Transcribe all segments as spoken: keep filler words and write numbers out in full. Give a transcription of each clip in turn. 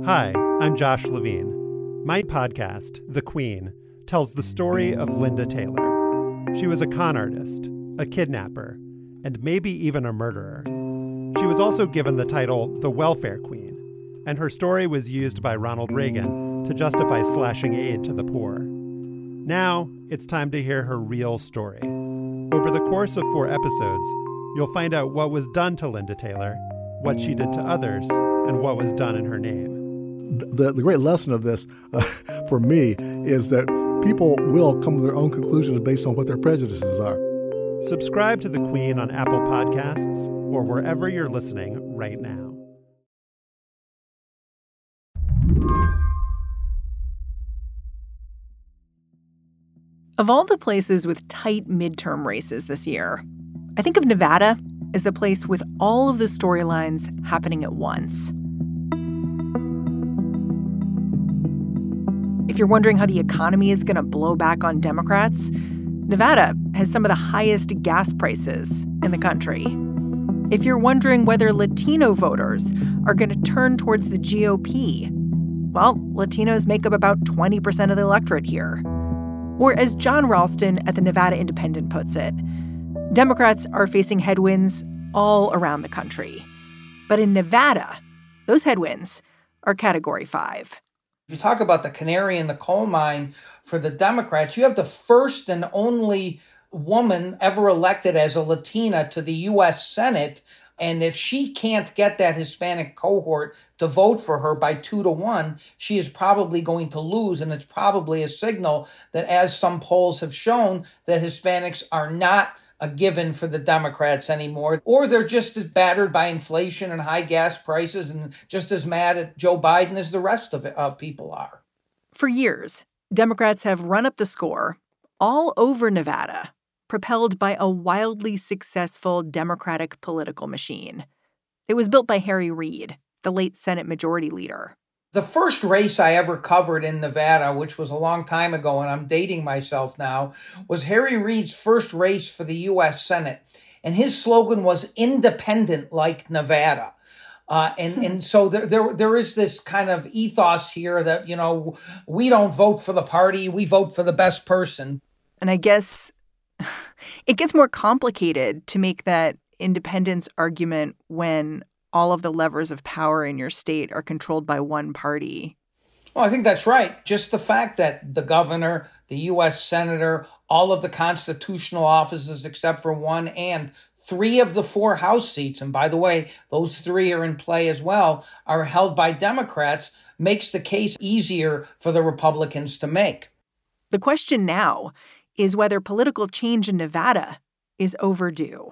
Hi, I'm Josh Levine. My podcast, The Queen, tells the story of Linda Taylor. She was a con artist, a kidnapper, and maybe even a murderer. She was also given the title the Welfare Queen, and her story was used by Ronald Reagan to justify slashing aid to the poor. Now, it's time to hear her real story. Over the course of four episodes, you'll find out what was done to Linda Taylor, what she did to others, and what was done in her name. The, the great lesson of this uh, for me is that people will come to their own conclusions based on what their prejudices are. Subscribe to The Queen on Apple Podcasts or wherever you're listening right now. Of all the places with tight midterm races this year, I think of Nevada as the place with all of the storylines happening at once. If you're wondering how the economy is going to blow back on Democrats, Nevada has some of the highest gas prices in the country. If you're wondering whether Latino voters are going to turn towards the G O P, well, Latinos make up about twenty percent of the electorate here. Or as John Ralston at the Nevada Independent puts it, Democrats are facing headwinds all around the country. But in Nevada, those headwinds are Category five. You talk about the canary in the coal mine for the Democrats. You have the first and only woman ever elected as a Latina to the U S Senate. And if she can't get that Hispanic cohort to vote for her by two to one, she is probably going to lose. And it's probably a signal that, as some polls have shown, that Hispanics are not a given for the Democrats anymore, or they're just as battered by inflation and high gas prices and just as mad at Joe Biden as the rest of it, uh, people are. For years, Democrats have run up the score all over Nevada, propelled by a wildly successful Democratic political machine. It was built by Harry Reid, the late Senate Majority Leader. The first race I ever covered in Nevada, which was a long time ago, and I'm dating myself now, was Harry Reid's first race for the U S Senate. And his slogan was independent like Nevada. Uh, and, and so there, there, there is this kind of ethos here that, you know, we don't vote for the party, we vote for the best person. And I guess it gets more complicated to make that independence argument when all of the levers of power in your state are controlled by one party. Well, I think that's right. Just the fact that the governor, the U S senator, all of the constitutional offices except for one, and three of the four House seats, and by the way, those three are in play as well, are held by Democrats, makes the case easier for the Republicans to make. The question now is whether political change in Nevada is overdue.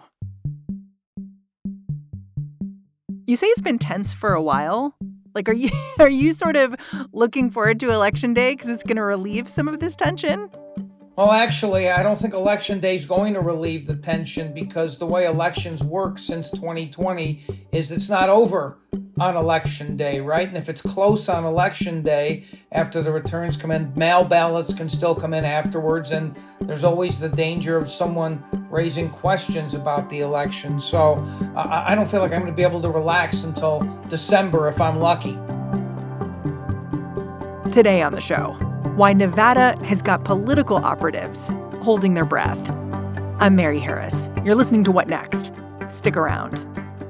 You say it's been tense for a while. Like, are you are you sort of looking forward to Election Day because it's going to relieve some of this tension? Well, actually, I don't think Election Day is going to relieve the tension, because the way elections work since twenty twenty is it's not over on Election Day, right? And if it's close on Election Day, after the returns come in, mail ballots can still come in afterwards, and there's always the danger of someone raising questions about the election. So uh, I don't feel like I'm going to be able to relax until December if I'm lucky. Today on the show, why Nevada has got political operatives holding their breath. I'm Mary Harris. You're listening to What Next? Stick around.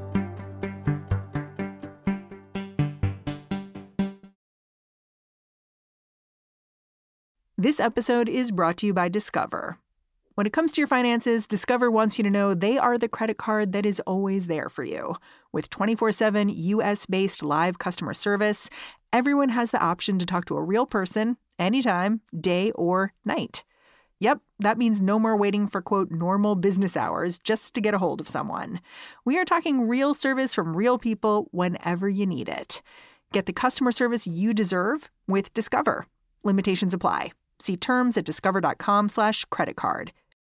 This episode is brought to you by Discover. When it comes to your finances, Discover wants you to know they are the credit card that is always there for you. With twenty-four seven U S-based live customer service, everyone has the option to talk to a real person anytime, day or night. Yep, that means no more waiting for, quote, normal business hours just to get a hold of someone. We are talking real service from real people whenever you need it. Get the customer service you deserve with Discover. Limitations apply. See terms at discover.com slash credit card.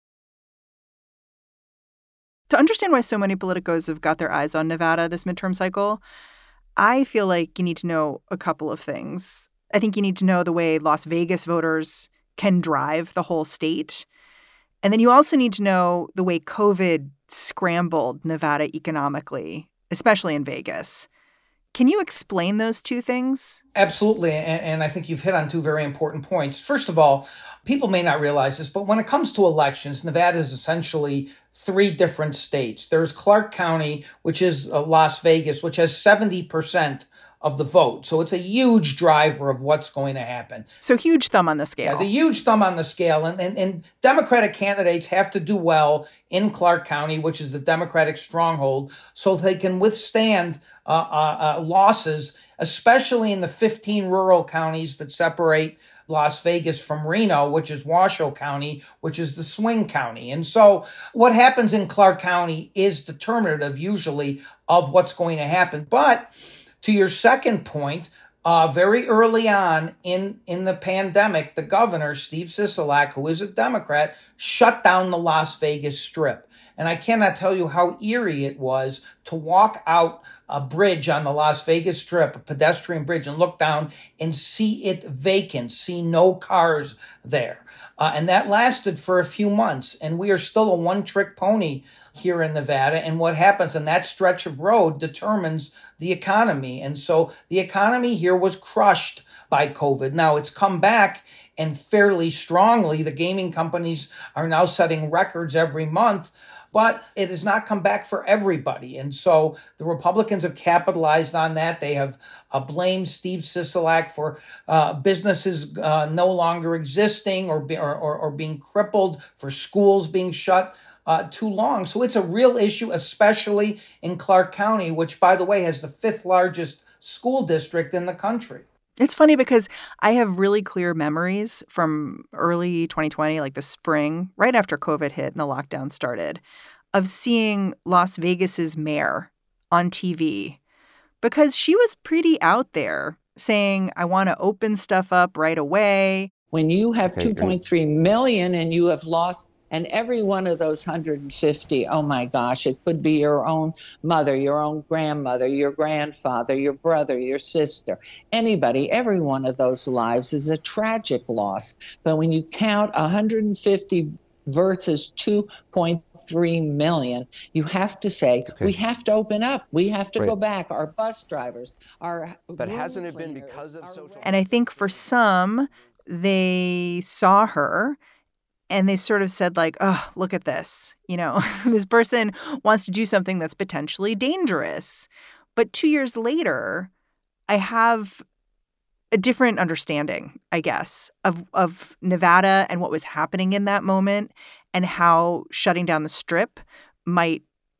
To understand why so many politicos have got their eyes on Nevada this midterm cycle, I feel like you need to know a couple of things. I think you need to know the way Las Vegas voters can drive the whole state. And then you also need to know the way COVID scrambled Nevada economically, especially in Vegas. Can you explain those two things? Absolutely. And, and I think you've hit on two very important points. First of all, people may not realize this, but when it comes to elections, Nevada is essentially three different states. There's Clark County, which is uh, Las Vegas, which has seventy percent of the vote. So it's a huge driver of what's going to happen. So huge thumb on the scale. It's a huge thumb on the scale. And, and, and Democratic candidates have to do well in Clark County, which is the Democratic stronghold, so they can withstand uh, uh, uh, losses, especially in the fifteen rural counties that separate Las Vegas from Reno, which is Washoe County, which is the swing county. And so what happens in Clark County is determinative usually of what's going to happen. But to your second point, uh, very early on in, in the pandemic, the governor, Steve Sisolak, who is a Democrat, shut down the Las Vegas Strip. And I cannot tell you how eerie it was to walk out a bridge on the Las Vegas Strip, a pedestrian bridge, and look down and see it vacant, see no cars there. Uh, and that lasted for a few months. And we are still a one-trick pony here in Nevada. And what happens in that stretch of road determines the economy. And so the economy here was crushed by COVID. Now it's come back, and fairly strongly. The gaming companies are now setting records every month, but it has not come back for everybody. And so the Republicans have capitalized on that. They have uh, blamed Steve Sisolak for uh, businesses uh, no longer existing or, be, or, or, or being crippled, for schools being shut uh, too long. So it's a real issue, especially in Clark County, which, by the way, has the fifth largest school district in the country. It's funny because I have really clear memories from early twenty twenty, like the spring, right after COVID hit and the lockdown started, of seeing Las Vegas's mayor on T V, because she was pretty out there saying, I want to open stuff up right away. When you have Okay, two point three million and you have lost, and every one of those one hundred fifty, oh my gosh, it could be your own mother, your own grandmother, your grandfather, your brother, your sister, anybody, every one of those lives is a tragic loss. But when you count one hundred fifty versus two point three million, you have to say, Okay. we have to open up. We have to Right. go back. Our bus drivers, our But room hasn't it been cleaners, because of our social- And I think for some, they saw her and they sort of said, like, oh, look at this. You know, this person wants to do something that's potentially dangerous. But two years later, I have a different understanding, I guess, of, of Nevada and what was happening in that moment and how shutting down the Strip might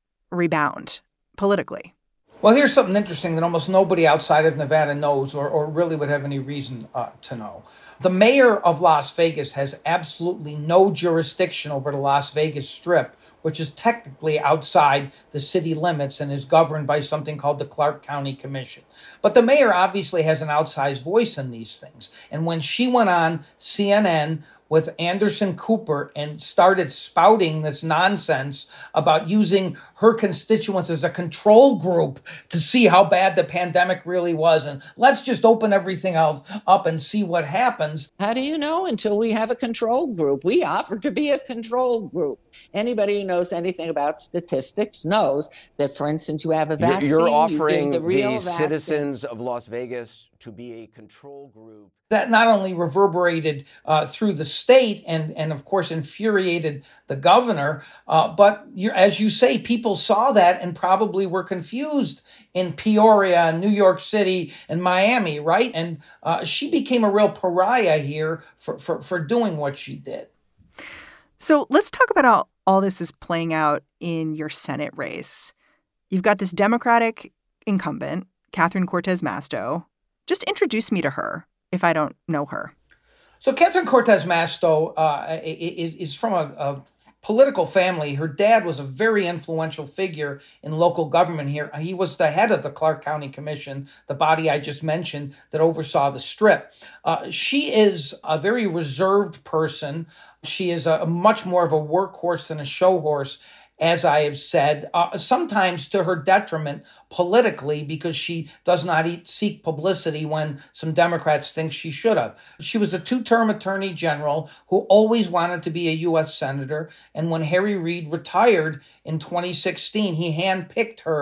rebound politically. Well, here's something interesting that almost nobody outside of Nevada knows or, or really would have any reason uh, to know. The mayor of Las Vegas has absolutely no jurisdiction over the Las Vegas Strip, which is technically outside the city limits and is governed by something called the Clark County Commission. But the mayor obviously has an outsized voice in these things. And when she went on C N N with Anderson Cooper and started spouting this nonsense about using her constituents as a control group to see how bad the pandemic really was, and let's just open everything else up and see what happens. How do you know until we have a control group? We offer to be a control group. Anybody who knows anything about statistics knows that, for instance, you have a You're- vaccine. You're you offering give the, real the vaccine. citizens of Las Vegas to be a control group. That not only reverberated uh, through the state and, and of course, infuriated the governor, uh, but you, as you say, people saw that and probably were confused in Peoria, New York City, and Miami, right? And uh, she became a real pariah here for, for, for doing what she did. So let's talk about how all this is playing out in your Senate race. You've got this Democratic incumbent, Catherine Cortez Masto. Just introduce me to her if I don't know her. So Catherine Cortez Masto uh, is, is from a, a political family. Her dad was a very influential figure in local government here. He was the head of the Clark County Commission, the body I just mentioned that oversaw the Strip. Uh, she is a very reserved person. She is a, a much more of a workhorse than a show horse, as I have said, uh, sometimes to her detriment politically, because she does not eat, seek publicity when some Democrats think she should have. She was a two-term attorney general who always wanted to be a U S senator. And when Harry Reid retired in twenty sixteen, he handpicked her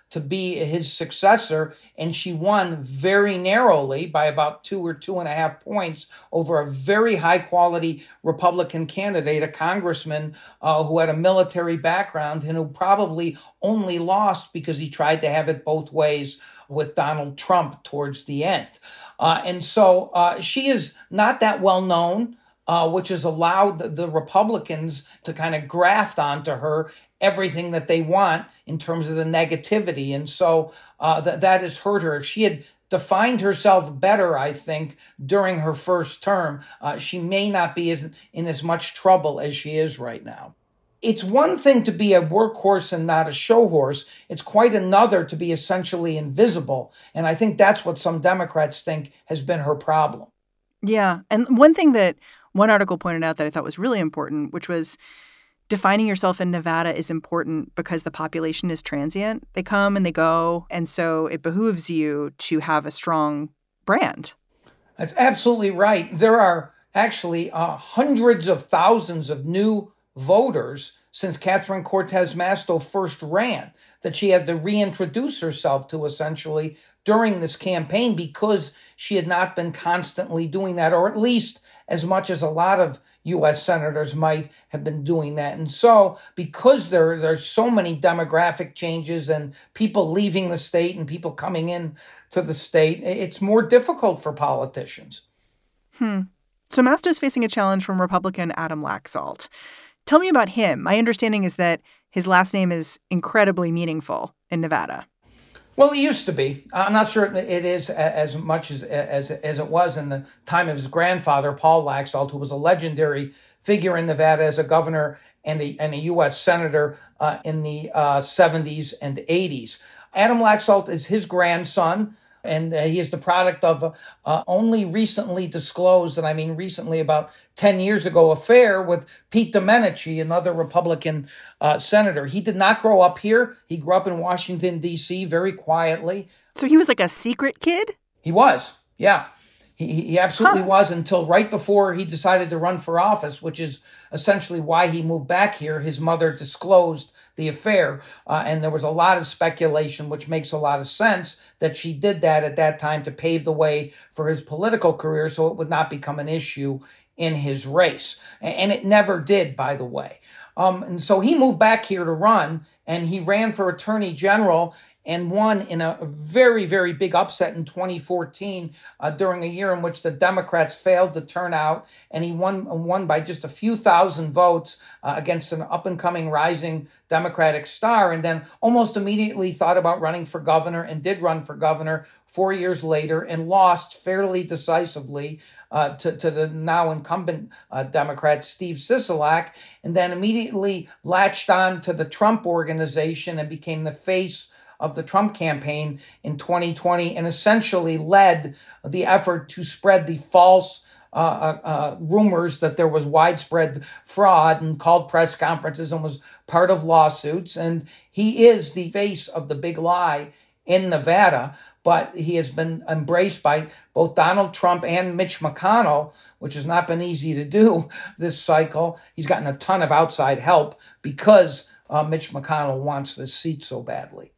to be his successor, and she won very narrowly by about two or two and a half points over a very high-quality Republican candidate, a congressman uh, who had a military background and who probably only lost because he tried to have it both ways with Donald Trump towards the end. Uh, and so uh, she is not that well known, uh, which has allowed the, the Republicans to kind of graft onto her everything that they want in terms of the negativity. And so uh, th- that has hurt her. If she had defined herself better, I think, during her first term, uh, she may not be as, in as much trouble as she is right now. It's one thing to be a workhorse and not a show horse. It's quite another to be essentially invisible. And I think that's what some Democrats think has been her problem. Yeah. And one thing that one article pointed out that I thought was really important, which was defining yourself in Nevada is important because the population is transient. They come and they go. And so it behooves you to have a strong brand. That's absolutely right. There are actually uh, hundreds of thousands of new voters since Catherine Cortez Masto first ran that she had to reintroduce herself to essentially during this campaign because she had not been constantly doing that, or at least as much as a lot of U S senators might have been doing that. And so because there there's so many demographic changes and people leaving the state and people coming in to the state, it's more difficult for politicians. Hmm. So Masto's facing a challenge from Republican Adam Laxalt. Tell me about him. My understanding is that his last name is incredibly meaningful in Nevada. Well, it used to be. I'm not sure it is as much as as as it was in the time of his grandfather, Paul Laxalt, who was a legendary figure in Nevada as a governor and a, and a U S senator uh, in the uh, seventies and eighties. Adam Laxalt is his grandson, and uh, he is the product of a uh, only recently disclosed, and I mean recently, about ten years ago, affair with Pete Domenici, another Republican uh, senator. He did not grow up here. He grew up in Washington, D C, very quietly. So he was like a secret kid? He was, yeah. He, he absolutely huh. was until right before he decided to run for office, which is essentially why he moved back here. His mother disclosed the affair, uh, and there was a lot of speculation, which makes a lot of sense, that she did that at that time to pave the way for his political career so it would not become an issue in his race. And it never did, by the way. Um, and so he moved back here to run, and he ran for attorney general and won in a very, very big upset in twenty fourteen uh, during a year in which the Democrats failed to turn out. And he won won by just a few thousand votes uh, against an up-and-coming rising Democratic star, and then almost immediately thought about running for governor and did run for governor four years later and lost fairly decisively uh, to, to the now incumbent uh, Democrat, Steve Sisolak, and then immediately latched on to the Trump organization and became the face of the Trump campaign in twenty twenty and essentially led the effort to spread the false uh, uh, rumors that there was widespread fraud and called press conferences and was part of lawsuits. And he is the face of the big lie in Nevada, but he has been embraced by both Donald Trump and Mitch McConnell, which has not been easy to do this cycle. He's gotten a ton of outside help because uh, Mitch McConnell wants this seat so badly.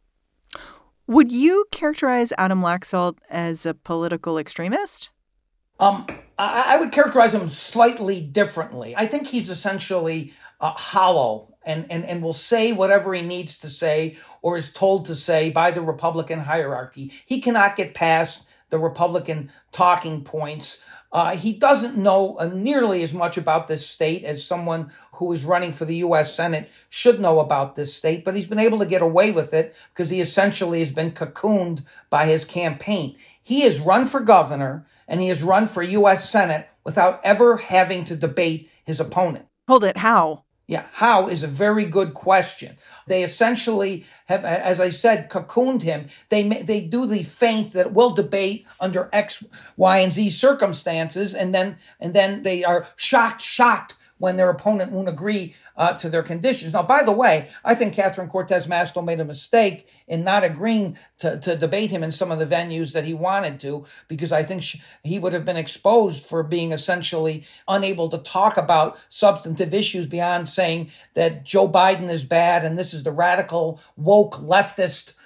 Would you characterize Adam Laxalt as a political extremist? Um, I, I would characterize him slightly differently. I think he's essentially uh, hollow and, and, and will say whatever he needs to say or is told to say by the Republican hierarchy. He cannot get past the Republican talking points. Uh, he doesn't know uh, nearly as much about this state as someone who is running for the U S Senate should know about this state, but he's been able to get away with it because he essentially has been cocooned by his campaign. He has run for governor and he has run for U S Senate without ever having to debate his opponent. Hold it, how? Yeah, how is a very good question. They essentially have, as I said, cocooned him. They they do the feint that we'll debate under X, Y, and Z circumstances, and then and then they are shocked, shocked when their opponent won't agree uh, to their conditions. Now, by the way, I think Catherine Cortez Masto made a mistake in not agreeing to, to debate him in some of the venues that he wanted to, because I think she, he would have been exposed for being essentially unable to talk about substantive issues beyond saying that Joe Biden is bad and this is the radical, woke, leftist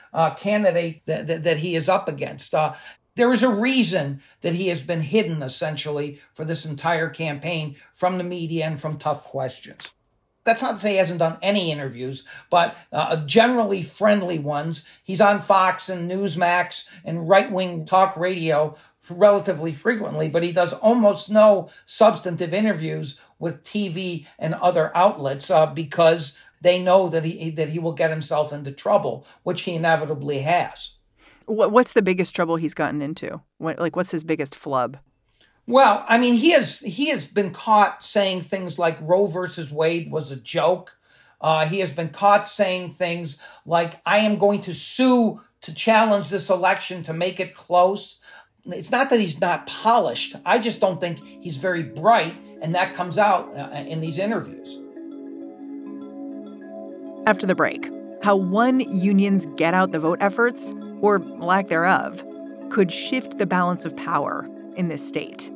uh, candidate that, that, that he is up against. Uh, there is a reason that he has been hidden, essentially, for this entire campaign from the media and from tough questions. That's not to say he hasn't done any interviews, but uh, generally friendly ones. He's on Fox and Newsmax and right-wing talk radio relatively frequently, but he does almost no substantive interviews with T V and other outlets uh, because they know that he that he will get himself into trouble, which he inevitably has. What's the biggest trouble he's gotten into? What, like, what's his biggest flub? Well, I mean, he has he has been caught saying things like Roe versus Wade was a joke. Uh, he has been caught saying things like, I am going to sue to challenge this election to make it close. It's not that he's not polished. I just don't think he's very bright, and that comes out uh, in these interviews. After the break, how one union's get out the vote efforts, or lack thereof, could shift the balance of power in this state.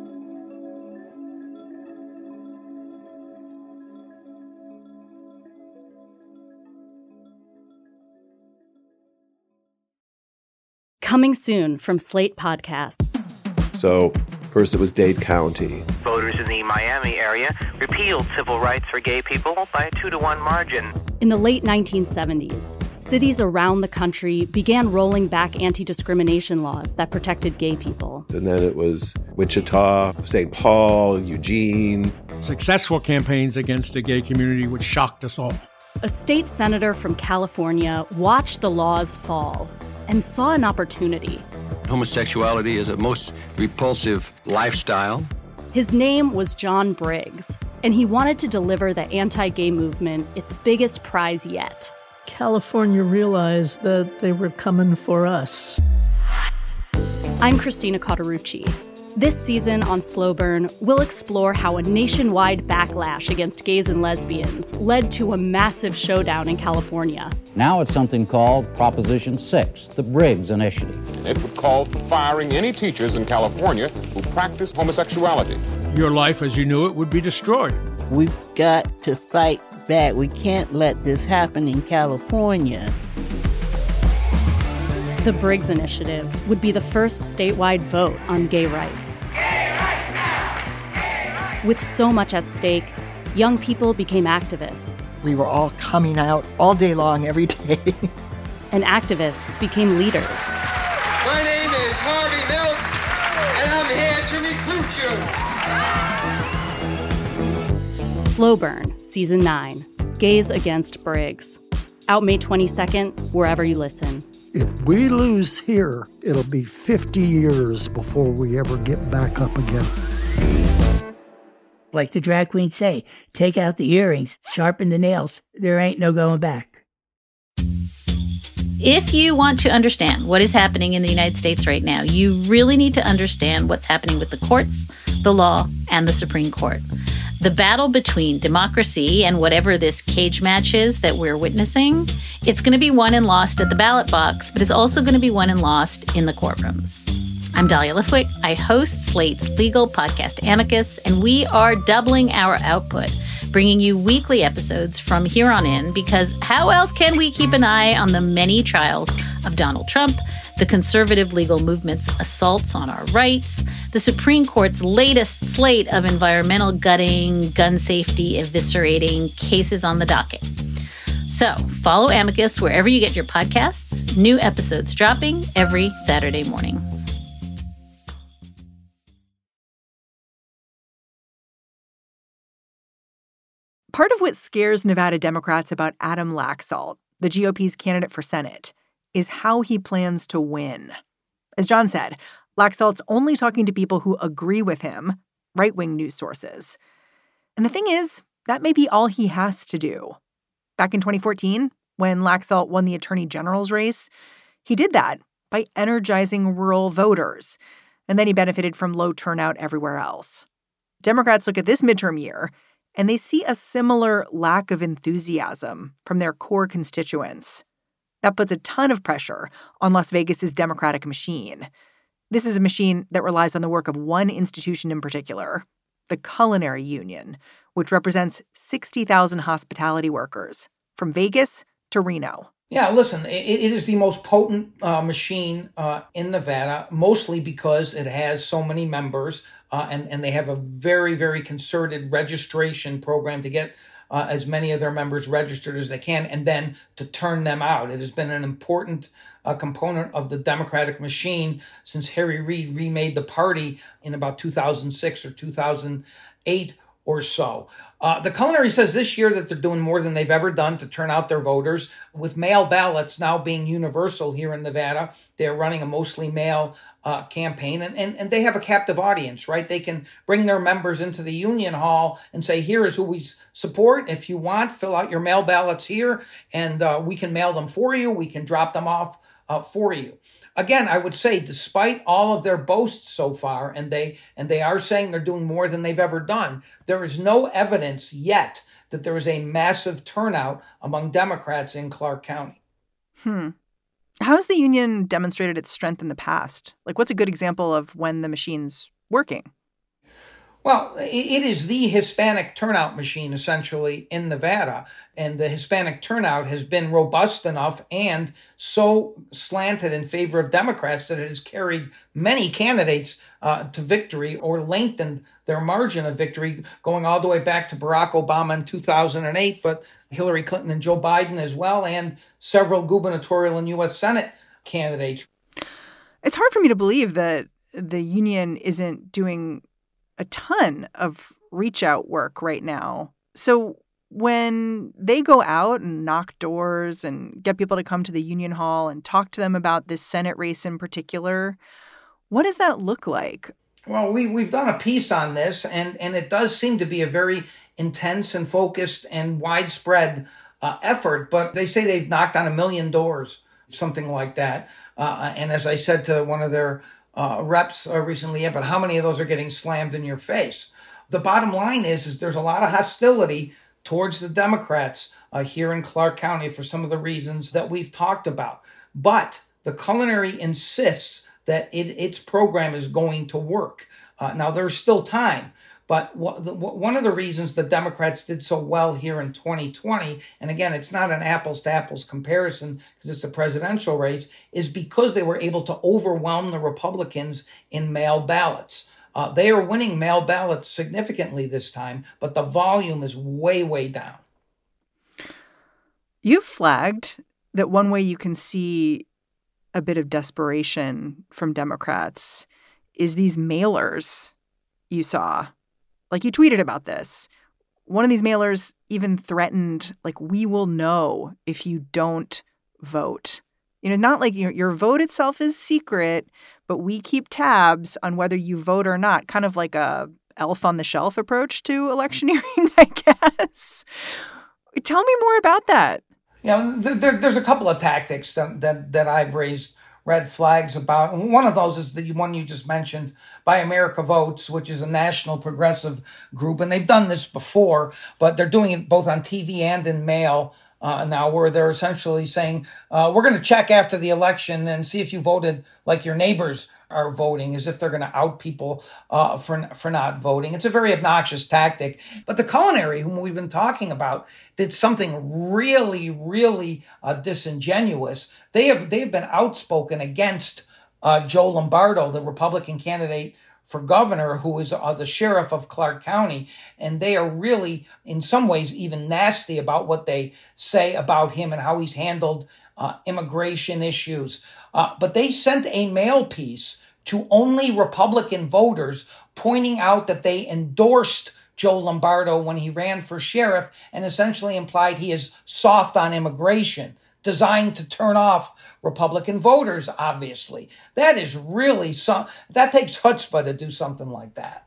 Coming soon from Slate Podcasts. So, first it was Dade County. Voters in the Miami area repealed civil rights for gay people by a two to one margin. In the late nineteen seventies, cities around the country began rolling back anti-discrimination laws that protected gay people. And then it was Wichita, Saint Paul, Eugene. Successful campaigns against the gay community, which shocked us all. A state senator from California watched the laws fall and saw an opportunity. Homosexuality is a most repulsive lifestyle. His name was John Briggs, and he wanted to deliver the anti-gay movement its biggest prize yet. California realized that they were coming for us. I'm Christina Cauterucci. This season on Slow Burn, we'll explore how a nationwide backlash against gays and lesbians led to a massive showdown in California. Now it's something called Proposition six, the Briggs Initiative. It would call for firing any teachers in California who practice homosexuality. Your life as you knew it would be destroyed. We've got to fight back. We can't let this happen in California. The Briggs Initiative would be the first statewide vote on gay rights. Gay rights now! Gay rights! With so much at stake, young people became activists. We were all coming out all day long, every day. And activists became leaders. My name is Harvey Milk, and I'm here to recruit you. Slow Burn, Season nine, Gays Against Briggs. Out May twenty-second, wherever you listen. If we lose here, it'll be fifty years before we ever get back up again. Like the drag queens say, take out the earrings, sharpen the nails. There ain't no going back. If you want to understand what is happening in the United States right now, you really need to understand what's happening with the courts, the law, and the Supreme Court. The battle between democracy and whatever this cage match is that we're witnessing, it's going to be won and lost at the ballot box, but it's also going to be won and lost in the courtrooms. I'm Dahlia Lithwick. I host Slate's legal podcast Amicus, and we are doubling our output, bringing you weekly episodes from here on in, because how else can we keep an eye on the many trials of Donald Trump, the conservative legal movement's assaults on our rights, the Supreme Court's latest slate of environmental gutting, gun safety eviscerating cases on the docket. So follow Amicus wherever you get your podcasts. New episodes dropping every Saturday morning. Part of what scares Nevada Democrats about Adam Laxalt, the G O P's candidate for Senate, is how he plans to win. As John said, Laxalt's only talking to people who agree with him, right-wing news sources. And the thing is, that may be all he has to do. Back in twenty fourteen, when Laxalt won the attorney general's race, he did that by energizing rural voters, and then he benefited from low turnout everywhere else. Democrats look at this midterm year, and they see a similar lack of enthusiasm from their core constituents. That puts a ton of pressure on Las Vegas's Democratic machine. This is a machine that relies on the work of one institution in particular, the Culinary Union, which represents sixty thousand hospitality workers from Vegas to Reno. Yeah, listen, it, it is the most potent uh, machine uh, in Nevada, mostly because it has so many members uh, and, and they have a very, very concerted registration program to get uh, as many of their members registered as they can and then to turn them out. It has been an important uh, component of the Democratic machine since Harry Reid remade the party in about two thousand six or two thousand eight or so. Uh, the Culinary says this year that they're doing more than they've ever done to turn out their voters. With mail ballots now being universal here in Nevada, they're running a mostly mail uh, campaign, and, and, and they have a captive audience, right? They can bring their members into the Union Hall and say, here is who we support. If you want, fill out your mail ballots here, and uh, we can mail them for you. We can drop them off uh, for you. Again, I would say, despite all of their boasts so far, and they and they are saying they're doing more than they've ever done, there is no evidence yet that there is a massive turnout among Democrats in Clark County. Hmm. How has the union demonstrated its strength in the past? Like, what's a good example of when the machine's working? Well, it is the Hispanic turnout machine, essentially, in Nevada. And the Hispanic turnout has been robust enough and so slanted in favor of Democrats that it has carried many candidates uh, to victory or lengthened their margin of victory, going all the way back to Barack Obama in two thousand eight, but Hillary Clinton and Joe Biden as well, and several gubernatorial and U S Senate candidates. It's hard for me to believe that the union isn't doing a ton of reach out work right now. So when they go out and knock doors and get people to come to the Union Hall and talk to them about this Senate race in particular, what does that look like? Well, we, we've done a piece on this, and, and it does seem to be a very intense and focused and widespread uh, effort, but they say they've knocked on a million doors, something like that. Uh, and as I said to one of their Uh, reps uh, recently, yeah, but how many of those are getting slammed in your face? The bottom line is, is there's a lot of hostility towards the Democrats uh, here in Clark County for some of the reasons that we've talked about. But the Culinary insists that it, its program is going to work. Uh, now, there's still time. But w- the, w- one of the reasons the Democrats did so well here in twenty twenty, and again, it's not an apples-to-apples comparison because it's a presidential race, is because they were able to overwhelm the Republicans in mail ballots. Uh, they are winning mail ballots significantly this time, but the volume is way, way down. You've flagged that one way you can see a bit of desperation from Democrats is these mailers you saw. Like, you tweeted about this. One of these mailers even threatened, like, we will know if you don't vote. You know, not like your, your vote itself is secret, but we keep tabs on whether you vote or not. Kind of like a elf on the shelf approach to electioneering, I guess. Tell me more about that. Yeah, there, there's a couple of tactics that, that, that I've raised red flags about. And one of those is the one you just mentioned, Buy America Votes, which is a national progressive group. And they've done this before, but they're doing it both on T V and in mail uh, now, where they're essentially saying, uh, we're going to check after the election and see if you voted like your neighbors are voting, as if they're going to out people uh, for, for not voting. It's a very obnoxious tactic. But the Culinary, whom we've been talking about, did something really, really uh, disingenuous. They have they've been outspoken against uh, Joe Lombardo, the Republican candidate for governor, who is uh, the sheriff of Clark County. And they are really, in some ways, even nasty about what they say about him and how he's handled uh, immigration issues. Uh, but they sent a mail piece to only Republican voters pointing out that they endorsed Joe Lombardo when he ran for sheriff and essentially implied he is soft on immigration, designed to turn off Republican voters, obviously. That is really, some, that takes chutzpah to do something like that.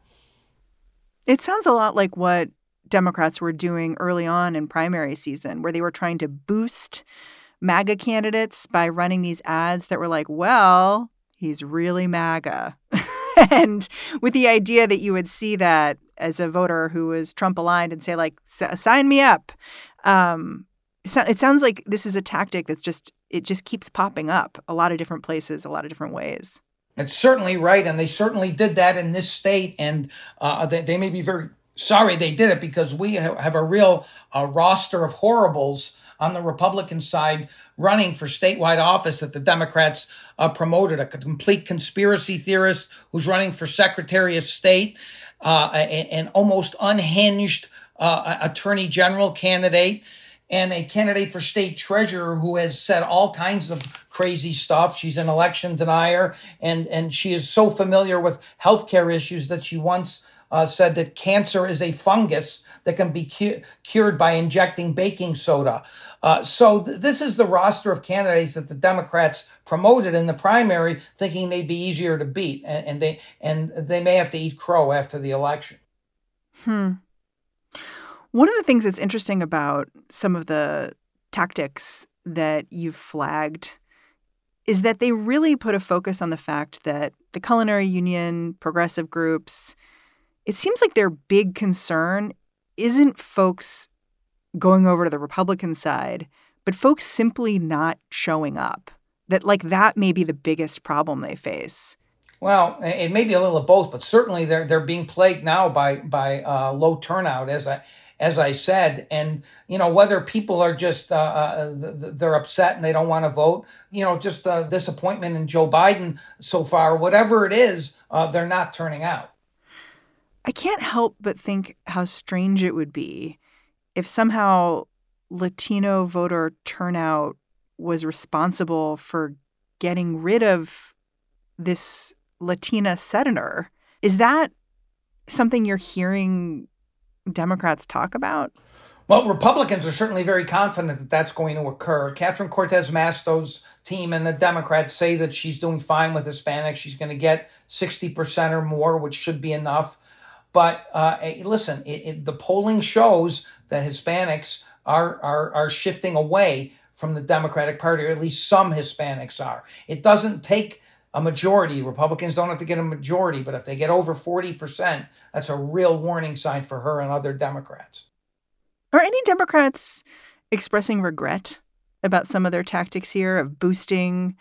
It sounds a lot like what Democrats were doing early on in primary season, where they were trying to boost MAGA candidates by running these ads that were like, well, he's really MAGA. And with the idea that you would see that as a voter who was Trump aligned and say, like, sign me up. Um, it sounds like this is a tactic that's just, it just keeps popping up a lot of different places, a lot of different ways. It's certainly right. And they certainly did that in this state. And uh, they, they may be very sorry they did it, because we have a real uh, roster of horribles on the Republican side running for statewide office that the Democrats uh, promoted, a complete conspiracy theorist who's running for Secretary of State, uh, an almost unhinged uh, attorney general candidate, and a candidate for state treasurer who has said all kinds of crazy stuff. She's an election denier, and, and she is so familiar with healthcare issues that she once uh, said that cancer is a fungus that can be cu- cured by injecting baking soda. Uh, so th- this is the roster of candidates that the Democrats promoted in the primary, thinking they'd be easier to beat, and, and they and they may have to eat crow after the election. Hmm. One of the things that's interesting about some of the tactics that you've flagged is that they really put a focus on the fact that the Culinary Union, progressive groups, it seems like their big concern isn't folks going over to the Republican side, but folks simply not showing up. That, like, that may be the biggest problem they face. Well, it may be a little of both, but certainly they're they're being plagued now by by uh, low turnout, as I as I said, and you know whether people are just uh, uh, they're upset and they don't want to vote, you know, just uh, disappointment in Joe Biden so far, whatever it is, uh, they're not turning out. I can't help but think how strange it would be if somehow Latino voter turnout was responsible for getting rid of this Latina senator. Is that something you're hearing Democrats talk about? Well, Republicans are certainly very confident that that's going to occur. Catherine Cortez Masto's team and the Democrats say that she's doing fine with Hispanics. She's going to get sixty percent or more, which should be enough. But uh, listen, it, it, the polling shows that Hispanics are, are are shifting away from the Democratic Party, or at least some Hispanics are. It doesn't take a majority. Republicans don't have to get a majority, but if they get over forty percent, that's a real warning sign for her and other Democrats. Are any Democrats expressing regret about some of their tactics here of boosting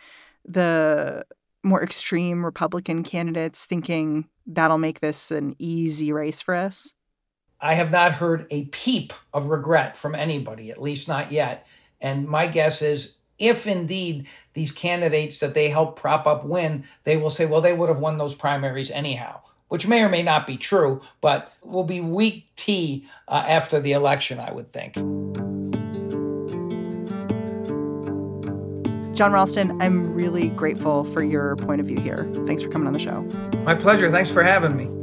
the more extreme Republican candidates, thinking that'll make this an easy race for us? I have not heard a peep of regret from anybody, at least not yet. And my guess is if indeed these candidates that they help prop up win, they will say, well, they would have won those primaries anyhow, which may or may not be true, but will be weak tea uh, after the election, I would think. Jon Ralston, I'm really grateful for your point of view here. Thanks for coming on the show. My pleasure. Thanks for having me.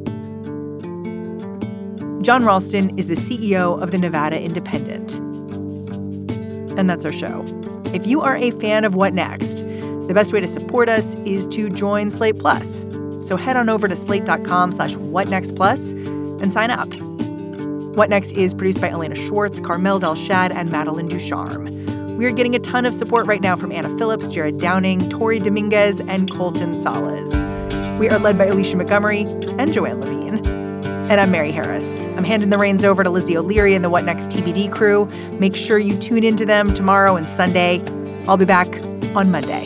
Jon Ralston is the C E O of the Nevada Independent. And that's our show. If you are a fan of What Next, the best way to support us is to join Slate Plus. So head on over to slate.com slash whatnextplus and sign up. What Next is produced by Elena Schwartz, Carmel Delshad, and Madeline Ducharme. We are getting a ton of support right now from Anna Phillips, Jared Downing, Tori Dominguez, and Colton Salas. We are led by Alicia Montgomery and Joanne Levine. And I'm Mary Harris. I'm handing the reins over to Lizzie O'Leary and the What Next T B D crew. Make sure you tune into them tomorrow and Sunday. I'll be back on Monday.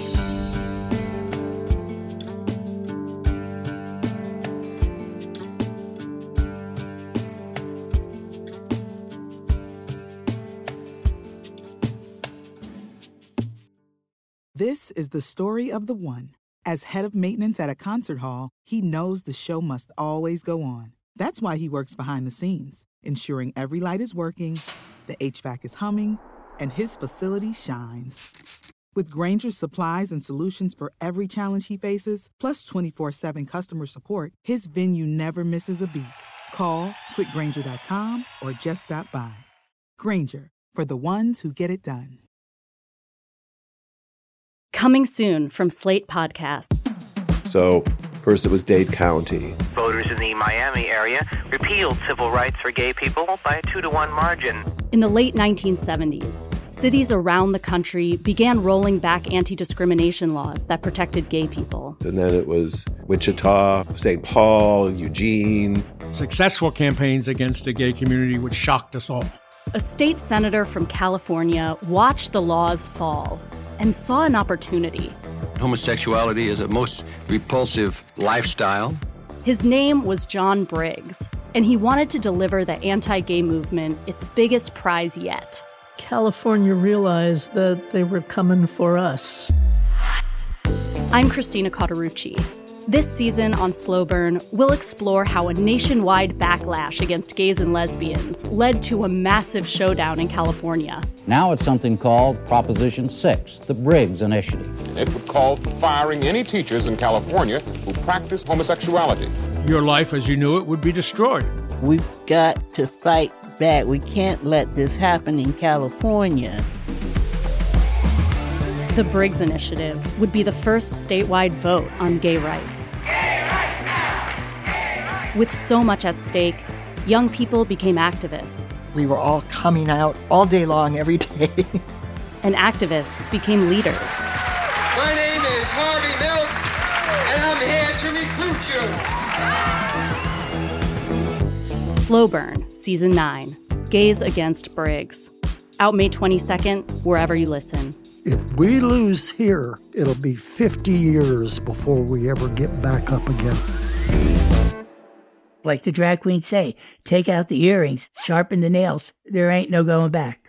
This is the story of the one. As head of maintenance at a concert hall, he knows the show must always go on. That's why he works behind the scenes, ensuring every light is working, the H V A C is humming, and his facility shines. With Grainger's supplies and solutions for every challenge he faces, plus twenty-four seven customer support, his venue never misses a beat. Call quick grainger dot com or just stop by. Grainger, for the ones who get it done. Coming soon from Slate Podcasts. So first it was Dade County. Voters in the Miami area repealed civil rights for gay people by a two to one margin. In the late nineteen seventies, cities around the country began rolling back anti-discrimination laws that protected gay people. And then it was Wichita, Saint Paul, Eugene. Successful campaigns against the gay community, which shocked us all. A state senator from California watched the laws fall and saw an opportunity. Homosexuality is a most repulsive lifestyle. His name was John Briggs, and he wanted to deliver the anti-gay movement its biggest prize yet, California realized that they were coming for us. I'm Christina Cauterucci. This season on Slow Burn, we'll explore how a nationwide backlash against gays and lesbians led to a massive showdown in California. Now it's something called Proposition six, the Briggs Initiative. It would call for firing any teachers in California who practice homosexuality. Your life as you knew it would be destroyed. We've got to fight back. We can't let this happen in California. The Briggs Initiative would be the first statewide vote on gay rights. Gay rights now! Gay rights! With so much at stake, young people became activists. We were all coming out all day long, every day. And activists became leaders. My name is Harvey Milk, and I'm here to recruit you. Slow Burn, Season nine, Gays Against Briggs. Out May twenty-second, wherever you listen. If we lose here, it'll be fifty years before we ever get back up again. Like the drag queens say, take out the earrings, sharpen the nails. There ain't no going back.